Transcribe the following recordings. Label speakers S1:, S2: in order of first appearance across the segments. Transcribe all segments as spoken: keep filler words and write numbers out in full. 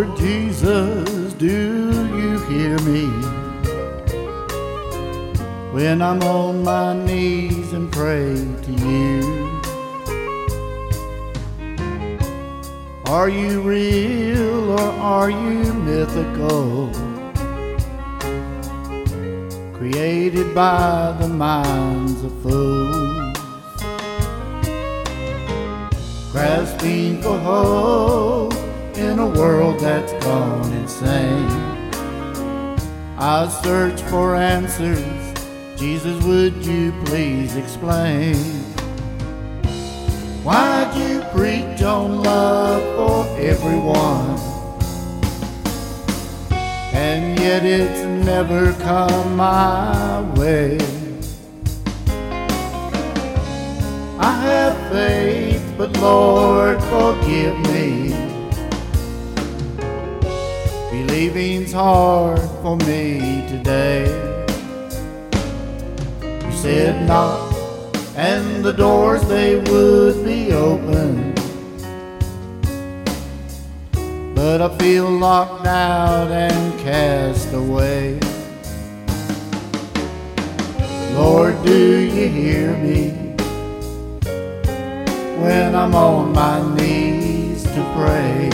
S1: Lord Jesus, do you hear me when I'm on my knees and pray to you? Are you real or are you mythical, created by the minds of fools, grasping for hope in a world that's gone insane? I search for answers. Jesus, would you please explain? Why'd you preach on love for everyone, and yet it's never come my way? I have faith, but Lord, forgive me. Believing's hard for me today. You said knock, and the doors they would be open, but I feel locked out and cast away. Lord, do you hear me when I'm on my knees to pray?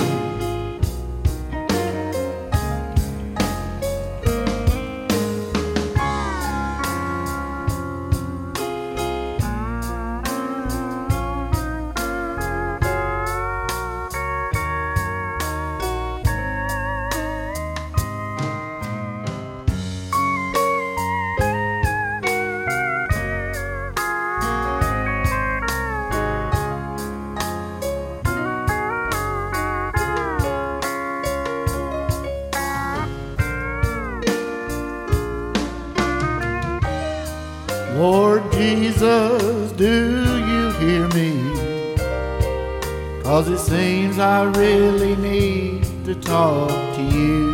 S1: Lord Jesus, do you hear me? 'Cause it seems I really need to talk to you.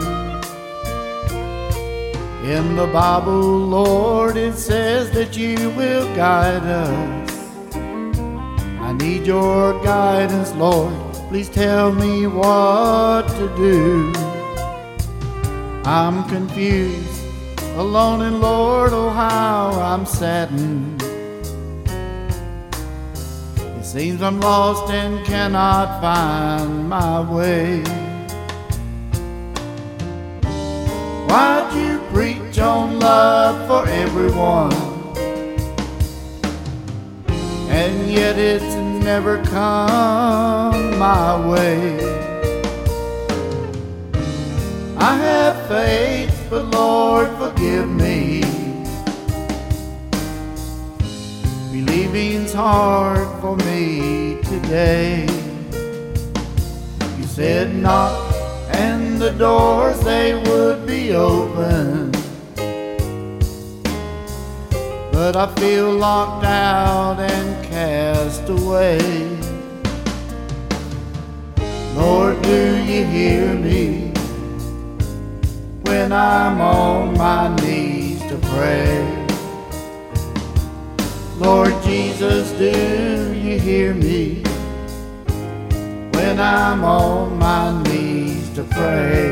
S1: In the Bible, Lord, it says that you will guide us. I need your guidance, Lord. Please tell me what to do. I'm confused, alone, and Lord, oh how I'm saddened. It seems I'm lost and cannot find my way. Why'd you preach on love for everyone, and yet it's never come my way? I have faith, but Lord, forgive me. Believing's hard for me today. You said knock, and the doors they would be open, but I feel locked out and cast away. Lord, do you hear me when I'm on my knees to pray? Lord Jesus, do you hear me when I'm on my knees to pray?